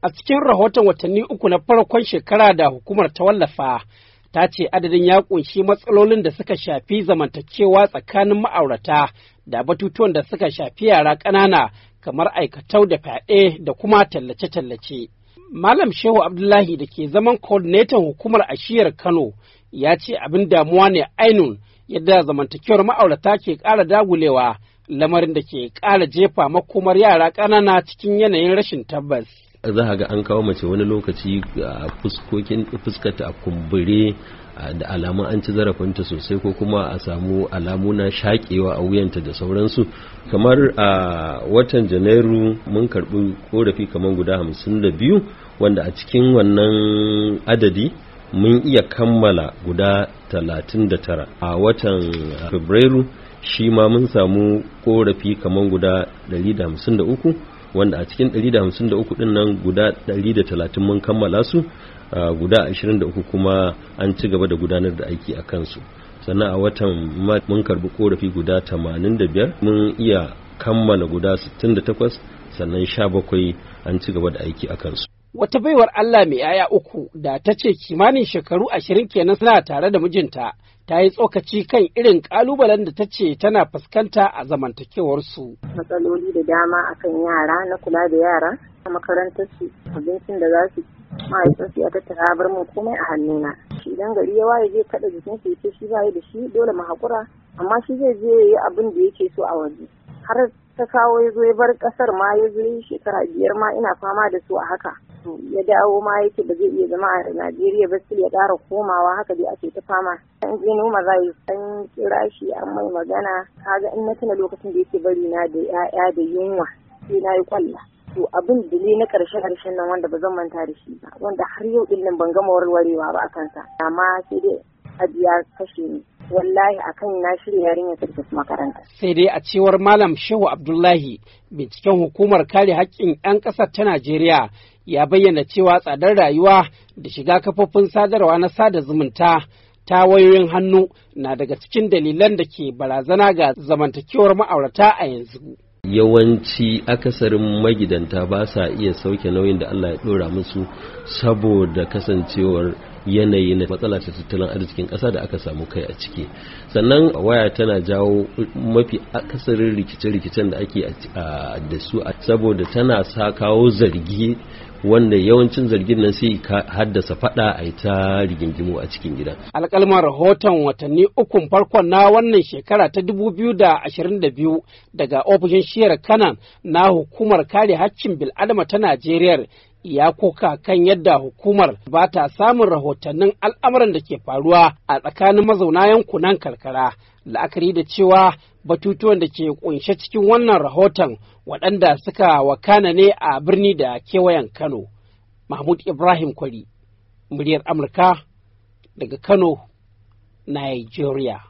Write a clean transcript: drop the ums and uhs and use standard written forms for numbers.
A cikin rahoton watanni uku na farkon shekara da hukumar ta wallafa, ta ce adadin ya ƙunshi matsalolin da suka shafi zamantakewa tsakanin ma'aurata da batutuwan da suka shafi yara ƙanana kamar aikatau da fyaɗe da kuma tallace-tallace. Malam Shehu Abdullahi da ke zaman coordinator hukumar a shiyar Kano ya ce abin damuwa ne ainun yadda zamantakewar ma'aurata ke ƙara dagulewa, lamarin da ke ƙara jefa makomar yara ƙanana cikin yanayin rashin tabbas. Za a ga an kawo mace wani lokaci a fuskarta a kumbure da alamun an ci zarafinta sosai, ko kuma a samu alamu na shaƙewa a wuyanta da sauransu. Kamar a watan Janairu mun karɓi korafi kamar guda 52, wanda a cikin wannan adadi mun iya kammala guda 39. A watan Fabrairu shi ma mun samu korafi kamar guda 153, wanda a cikin 153 din nan guda 130 mun kammala su, guda 23 kuma an ci gaba da gudanar da aiki a kansu. Sannan a watan mun karbi korafi guda 85, mun iya kammala guda 68, sannan 17 an ci gaba da aiki a kansu. Wata baiwar Allah mai 'ya'ya uku da ta ce kimanin shekaru 20 kenan suna tare da mijinta, ta yi tsokaci kan irin ƙalubalen da ta ce tana fuskanta a zamantakewarsu. Matsaloli da dama akan yara, na kula da yara a makarantarsu, abincin da za su mahaifinsu ya tattara bar mu komai a hannuna. Shi idan gari ya waye zai kaɗa jikin su yace shi ba da shi, dole mu haƙura, amma shi zai je ya yi abin da yake so a waje. Har ta kawo ya zo ya bar ƙasar ma, ya zo yi shekara 5 ma ina fama da su a haka. Ya dawo ma yake ba zai iya zama a Najeriya ba, sai ya ƙara komawa, haka dai ake ta fama. An je noma za yi an kira shi an mai magana, kaga in na tuna lokacin da yake bari na da 'ya'ya da yunwa sai na yi kwalla. To abin da ne na ƙarshen nan wanda ba zan manta da shi ba, wanda har yau din nan ban gama warwarewa ba a kansa, amma sai dai ajiya kashe ni. Wallahi akan na shirya yarinya ta tafi makaranta. Sai dai a cewar Malam Shehu Abdullahi, binciken hukumar kare haƙƙin 'yan ƙasar ta Najeriya ya bayyana cewa tsadar rayuwa da shiga kafofin sadarwa na sada zumunta ta wayoyin hannu na daga cikin dalilan da ke barazana ga zamantakewar ma'aurata a yanzu. Yawanci akasarin magidanta ba sa iya sauke nauyin da Allah ya ɗora musu saboda kasancewar yanayi na matsala ta tattalin arzikin ƙasa da aka samu kai a ciki. Sannan waya tana jawo mafi akasarin rikice-rikicen da ake da su, saboda tana sa kawo zargi, wanda yawancin zargin nan sai haddasa fada a ta rigingimu a cikin gida. Alƙalman rahoton watanni ukun farkon na wannan shekara ta 2022 daga ofishin shiyar Kanan na hukumar kare haƙƙin bil'adama ta Najeriya ya koka kan yadda hukumar ba ta samun rahotannin al'amuran da ke faruwa a tsakanin mazauna yankunan karkara, la'akari da cewa batutuwan da ke kunshe cikin wannan rahoton waɗanda suka wakana ne a birni da kewayen Kano. Mahmud Ibrahim Kwari, muryar Amurka daga Kano, Nigeria.